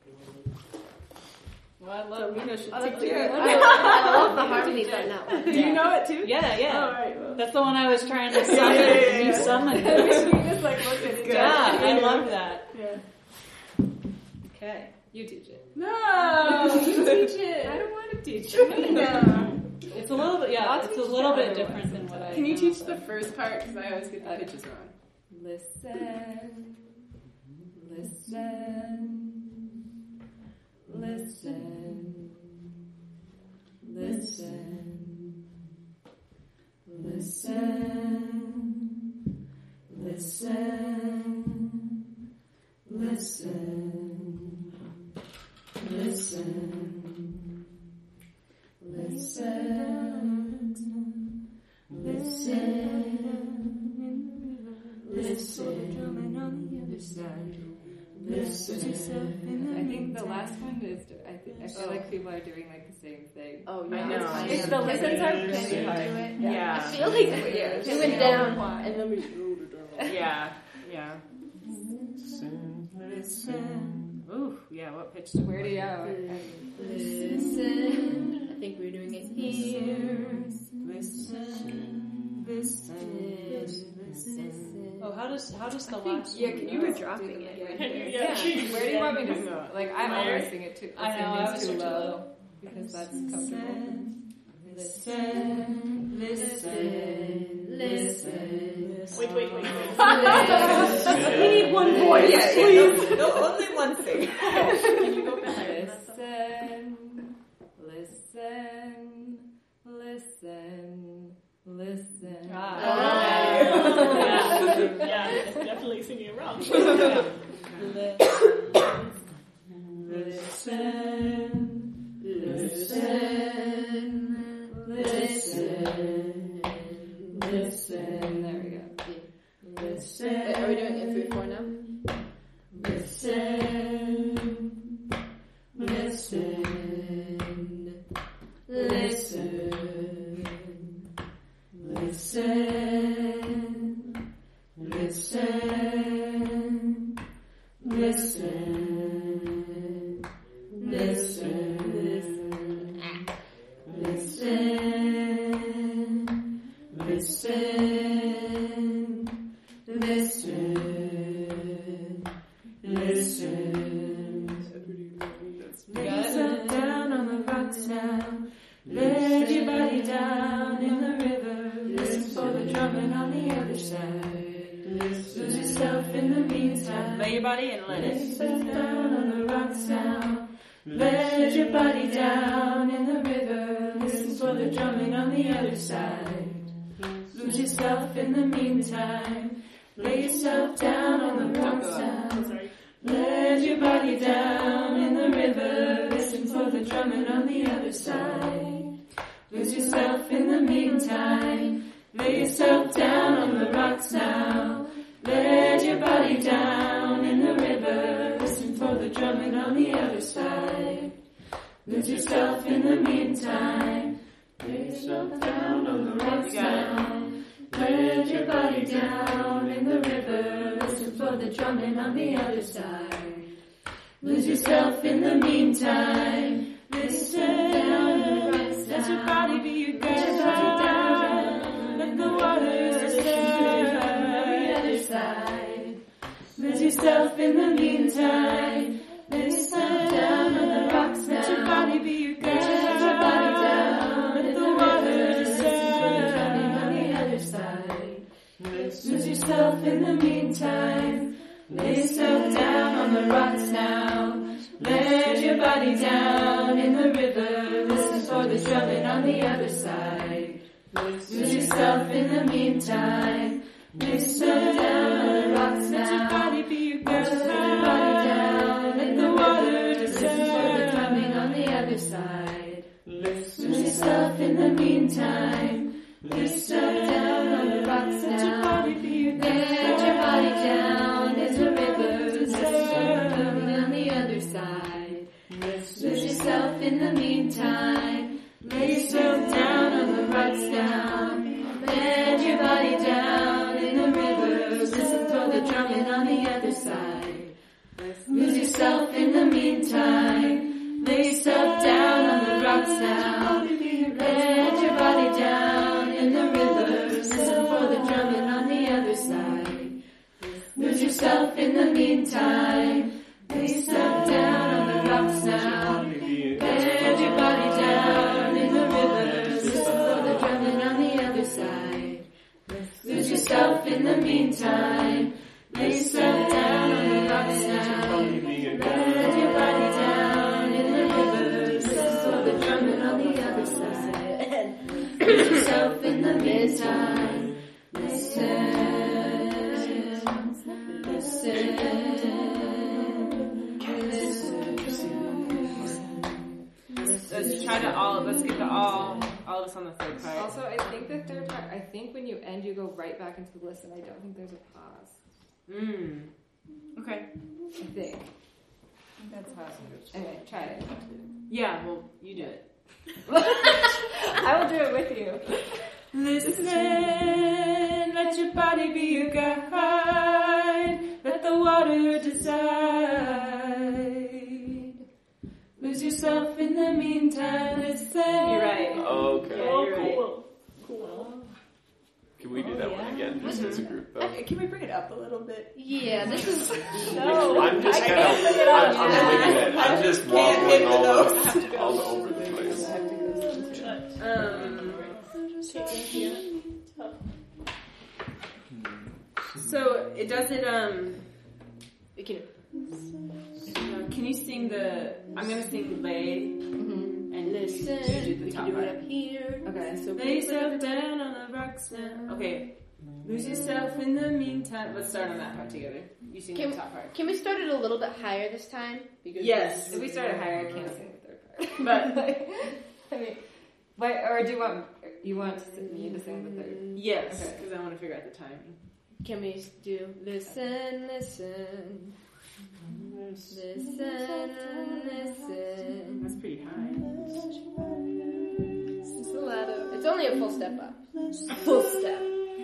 Speaker 3: Well, I love
Speaker 6: Amina should
Speaker 4: Oh,
Speaker 6: take
Speaker 4: that's
Speaker 6: it.
Speaker 4: cute. I love the harmonies on that one.
Speaker 6: Do you know it too?
Speaker 3: Yeah, yeah.
Speaker 6: Oh, alright, well.
Speaker 3: That's the one I was trying to summon.
Speaker 6: Yeah.
Speaker 3: You summoned
Speaker 6: We
Speaker 3: it.
Speaker 6: just like looked at each
Speaker 3: Yeah,
Speaker 6: other.
Speaker 3: I love that.
Speaker 6: Yeah.
Speaker 3: Okay, you teach it.
Speaker 6: No! You teach it.
Speaker 3: I don't want to teach it.
Speaker 6: No.
Speaker 3: It's a little bit, yeah,
Speaker 6: I'll
Speaker 3: it's a
Speaker 6: teach
Speaker 3: little
Speaker 6: the
Speaker 3: bit
Speaker 6: other
Speaker 3: different than what I
Speaker 6: Can you
Speaker 3: know,
Speaker 6: teach
Speaker 3: but-
Speaker 6: the first part? Because I always get the pitches wrong.
Speaker 2: Listen, listen, listen, listen, listen, listen, listen, listen, I think the last one is. I feel like people are doing like the same thing.
Speaker 4: Oh,
Speaker 6: I
Speaker 4: yeah.
Speaker 6: know.
Speaker 4: It's the listens are pretty hard.
Speaker 6: Yeah.
Speaker 4: I feel like we went down and then we.
Speaker 6: Yeah. Yeah. Listen. Ooh, yeah, what pitch?
Speaker 2: Where do you go?
Speaker 4: Listen. I think we're doing it here.
Speaker 6: Listen. Listen.
Speaker 3: Oh, how does the last
Speaker 2: Yeah,
Speaker 3: one
Speaker 2: can
Speaker 3: go?
Speaker 2: you
Speaker 4: dropping it right here.
Speaker 2: Yeah. Where do you want me to?
Speaker 6: No.
Speaker 2: Like I always sing it too.
Speaker 3: I know, I was
Speaker 2: too
Speaker 3: too
Speaker 2: low
Speaker 3: low.
Speaker 2: because that's comfortable.
Speaker 1: Listen, listen, listen.
Speaker 7: Wait.
Speaker 1: We need one voice, please.
Speaker 9: No, only one thing.
Speaker 7: Can you go behind?
Speaker 2: Listen.
Speaker 7: Yeah, it's definitely singing it wrong.
Speaker 2: Listen. There we go.
Speaker 4: Wait, are we doing it 3-4 now?
Speaker 1: Lay yourself down on the rocks now. Let your body down in the river. Listen for the drumming on the other side. Lose yourself in the meantime.
Speaker 6: Lay your body and let
Speaker 1: Lay
Speaker 6: it.
Speaker 1: yourself down on the rocks now. Let your body down in the river. Listen for the drumming on the other side. Lose yourself in the meantime. Lay yourself down on the rocks now. Let your body down in the river. Listen for the drumming on the other side. Lose yourself in the meantime. Lay yourself down on the rocks now. Let your body down in the river. Listen for the drumming on the other side. Lose yourself in the meantime. Lay yourself down on the rocks now. Let your body down in the river. Listen for the drumming on the other side. Lose yourself in the meantime. Listen down on the rocks. Let your body be your guide. Let the waters decide on the other side. Lose yourself in the meantime. Listen down on the rocks. Let your body be your guide. Let your body down. Let the waters decide on the other side. Lose yourself in the meantime. Lay yourself down on the rocks now. Let your body down in the river. Listen for the drumming on the other side. Lose yourself in the meantime. Lay yourself down on the rocks now. Let your body be your girl. Let your body down in the water. Listen for the drumming on the other side. Lose yourself in the meantime. Lay yourself down on the rocks now. Let your body be your girl. Let your body down in the river. Listen for the drumming on the other side. Lose yourself in the meantime. Lay yourself down on the rocks now. Let your body down in the river. Listen for the drumming on the other side. Lose yourself in the meantime. Lay yourself down on the rocks now. Let your body down in the river. Listen for the drumming on the other side. Lose yourself in the meantime. Lay yourself down on the rocks now. Let your body down in the river. Listen for the drumming on the other side. Lose yourself in the meantime. Lay yourself down on the rocks now. Let your body down in the river. Listen for the drumming on the other side. Lose yourself in the meantime. Listen.
Speaker 6: Let's get to all of us on the third part.
Speaker 10: Also, I think the third part, I think when you end, you go right back into the listen. I don't think there's a pause.
Speaker 6: Okay.
Speaker 10: I think. That's how. Anyway, try it.
Speaker 6: Yeah, well, you do it.
Speaker 10: I will do it with you.
Speaker 1: Listen, let your body be your guide. Let the water decide. Lose yourself in the meantime. Listen.
Speaker 6: You're right.
Speaker 8: Okay.
Speaker 6: Yeah, you're right.
Speaker 7: Cool.
Speaker 8: Can we do that one again, just as a group, though?
Speaker 9: Can we bring it up a little bit?
Speaker 4: Yeah, this is...
Speaker 8: I'm just kind of, I'm just wobbling all over the place.
Speaker 6: So it does it. Can you sing the? I'm gonna sing lay and
Speaker 4: Listen.
Speaker 6: you do the top
Speaker 4: do
Speaker 6: part.
Speaker 4: it up here.
Speaker 6: Okay, so lay yourself down on the rocks now. Okay, lose yourself in the meantime. Let's start on that part together. You sing the top part.
Speaker 4: Can we start it a little bit higher this time? Because
Speaker 6: Yes.
Speaker 10: If we started higher, I can't sing the third part. But I mean, or do you want me to sing the third?
Speaker 6: Yes,
Speaker 10: Okay.
Speaker 6: because I want to figure out the timing.
Speaker 4: Can we do listen, listen, listen, listen?
Speaker 6: That's pretty high.
Speaker 4: It's a lot of. It's only a full step up. Full step.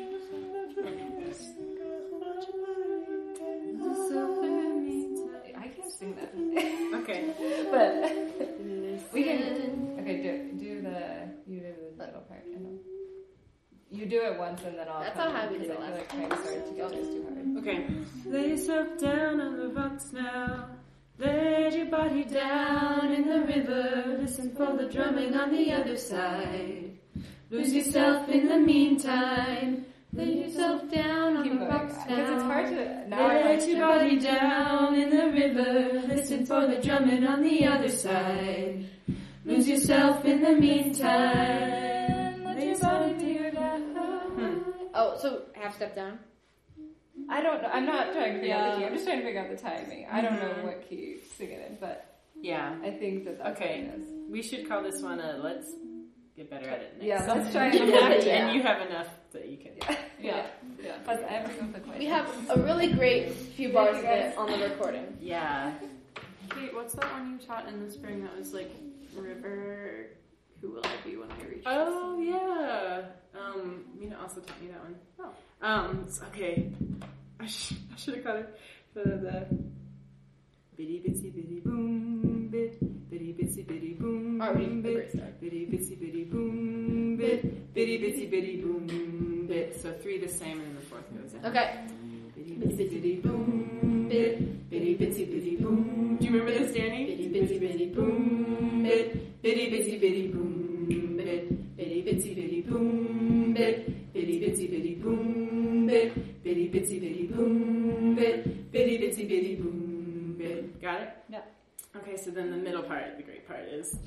Speaker 10: I can't sing that.
Speaker 6: Okay.
Speaker 10: But we can. Okay, you do the middle part. You do it once and then I'll.
Speaker 4: That's how high we did it last
Speaker 10: like trying to start it together is too hard.
Speaker 6: Okay. Lay yourself down on the rocks now. Let your body down in the river. Listen for the drumming on the other side. Lose yourself in the meantime. Lay yourself down on the rocks now.
Speaker 10: Because it's hard to. Now
Speaker 6: Let your body down in the river. Listen for the drumming on the other side. Lose yourself in the meantime. Let your body be your guide.
Speaker 4: Oh, so half step down.
Speaker 10: I don't know. I'm not trying to figure out the key. I'm just trying to figure out the timing. I don't know what key to sing it in, but
Speaker 6: yeah,
Speaker 10: I think that's
Speaker 6: okay.
Speaker 10: What it is.
Speaker 6: We should call this one a let's get better at it next.
Speaker 10: Yeah, let's try it.
Speaker 6: And you have enough that you can.
Speaker 10: Yeah. But I have something quite.
Speaker 4: We have a really great few bars of it on the recording.
Speaker 6: Yeah.
Speaker 9: Kate, what's that one you taught in the spring that was like river? Who will I be when I reach?
Speaker 6: Oh yeah. Mina also taught me that one. Oh. Okay. I should have caught it. The bitty bitsy bitty boom bit bitty bitsy bitty boom bit bitty bitsy bitty boom bit bitty bitsy bitty boom bit. So 3 the same and then the 4th goes in.
Speaker 4: Okay.
Speaker 6: Bitty bitsy bitty boom bit bitty bitsy bitty boom. Do you remember this, Danny?
Speaker 4: Bitty bitsy bitty
Speaker 6: boom bit bitty bitsy bitty boom bit bitty bitsy bitty boom bit bitty bitsy bitty boom bit bitty bitty bitsy bitty boom bit, bitty bitsy bitty boom bit. Got it?
Speaker 3: Yeah.
Speaker 6: Okay, so then the middle part, the great part is,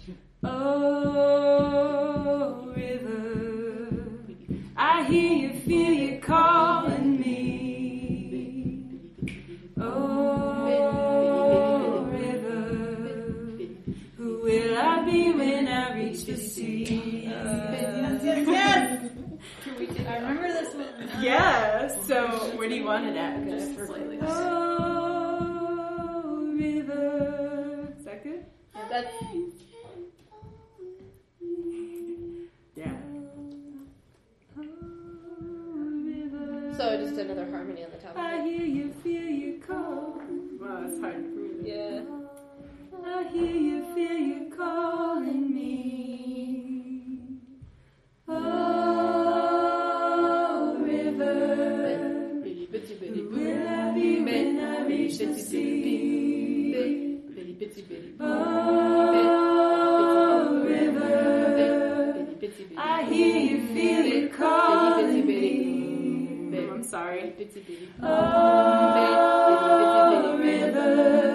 Speaker 6: oh, river, I hear you, feel you calling me. Oh, river, who will I be when I reach the sea? Yes!
Speaker 3: I remember this one.
Speaker 6: Yeah, so where do you want it at?
Speaker 9: Just slightly.
Speaker 6: Oh, river. Is that good?
Speaker 4: That's
Speaker 6: Yeah.
Speaker 4: so just another harmony on the top of
Speaker 6: I
Speaker 4: it.
Speaker 6: hear you, feel you call. Well, it's hard to prove.
Speaker 3: Yeah.
Speaker 6: I hear you, feel you calling me. Oh, river, will I be when I reach the sea? Oh, river, I hear you, feel you calling me. I'm sorry. Oh, river,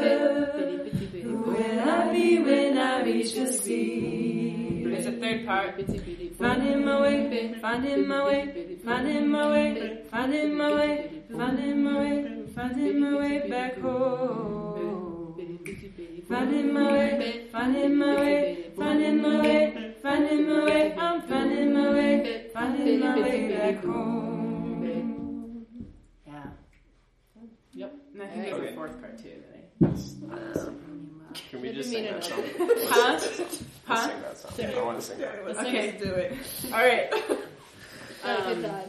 Speaker 6: will I be when I reach the sea? There's a third part. Finding my way, finding my way, finding my way, finding my way, finding my way, finding my way back home. Finding my way, finding my way, finding my way, finding my way, I'm finding my way, finding my way back home. Yeah.
Speaker 3: Yep.
Speaker 6: And I think there's
Speaker 8: Okay.
Speaker 6: a fourth part too.
Speaker 8: Can we just sing that song?
Speaker 6: Huh?
Speaker 8: Let's sing that song. I want to sing that.
Speaker 6: Okay, do it. All right.
Speaker 4: Good God.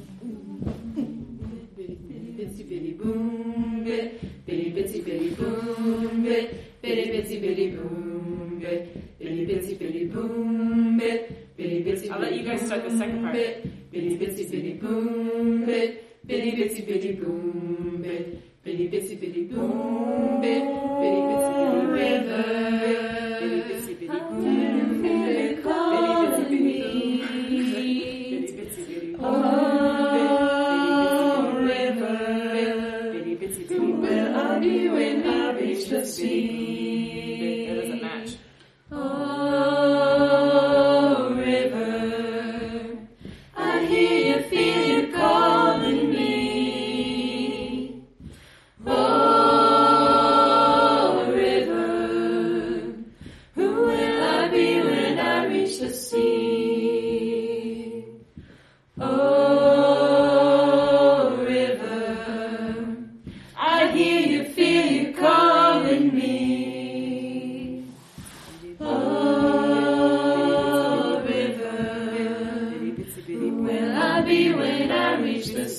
Speaker 6: Bitsy bitty boom bit, bitty bitsy bitty boom bit, bitty bitsy bitty boom bit, bitty bitsy bitty boom bit, bitty bitsy. I'll let you guys start the second part. Bitty bitsy bitty boom bit, bitty bitsy bitty boom bit, bitty bitsy bitty boom bit, bitty bitsy bitty river, bitty bitsy bitty boom bit, bitty bitsy bitty bitty bitsy bitty boom bit. Where I'll be when I reach the sea. That doesn't match. Oh, river, I hear you, feel you calling me. Oh, river, who will I be when I reach the sea? Oh, river, I hear you, feel you calling me. Oh, river, where I'll be when I reach the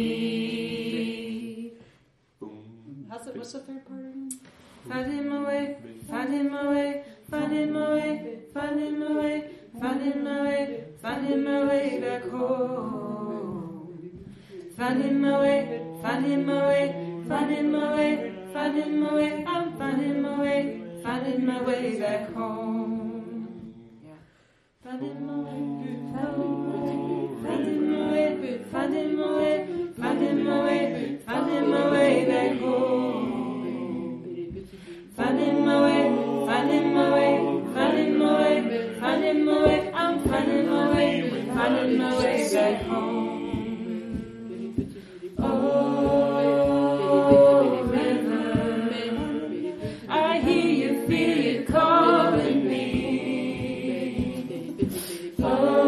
Speaker 6: sea.
Speaker 3: What's the third part again?
Speaker 6: Finding my way, finding my way, finding my way, finding my way, finding my way, finding my way back home. Finding my way, finding my way, finding my way, finding my way, I'm finding my way back home. Yeah. Finding my way, finding my way, finding my way, finding my way, finding my way, finding my way back home. Finding my way, finding my way, finding my way, finding my way, I'm finding my way back home. Oh, river, I hear you, feel you calling me. Oh,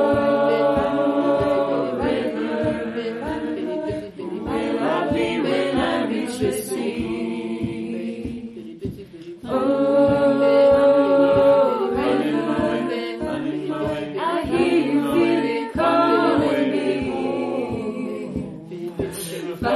Speaker 6: river, where I'll be when I reach the sea. Oh, river, I hear you, feel you calling me. Oh,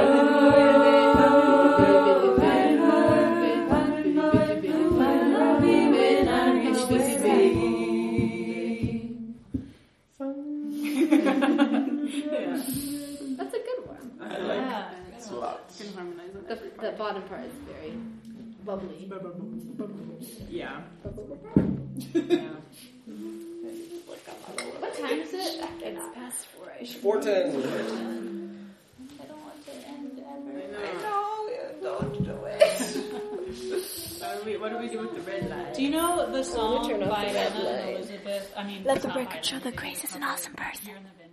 Speaker 4: That's a good one.
Speaker 8: I like it. Lots.
Speaker 9: You can harmonize on every
Speaker 4: The
Speaker 9: part.
Speaker 4: bottom part is very bubbly.
Speaker 6: Yeah.
Speaker 4: What time is it?
Speaker 3: It's past 4. I should.
Speaker 11: 4:10.
Speaker 3: I don't want to end Do you know the song
Speaker 2: turn off
Speaker 3: by
Speaker 2: the red
Speaker 3: Anna and
Speaker 2: light.
Speaker 3: Elizabeth? I mean,
Speaker 2: Let
Speaker 3: it's
Speaker 2: the
Speaker 3: not
Speaker 2: record
Speaker 3: by
Speaker 2: show
Speaker 3: Anna,
Speaker 2: that
Speaker 3: it's
Speaker 2: Grace is
Speaker 3: by
Speaker 2: an awesome person.
Speaker 3: Here in the Vineyard.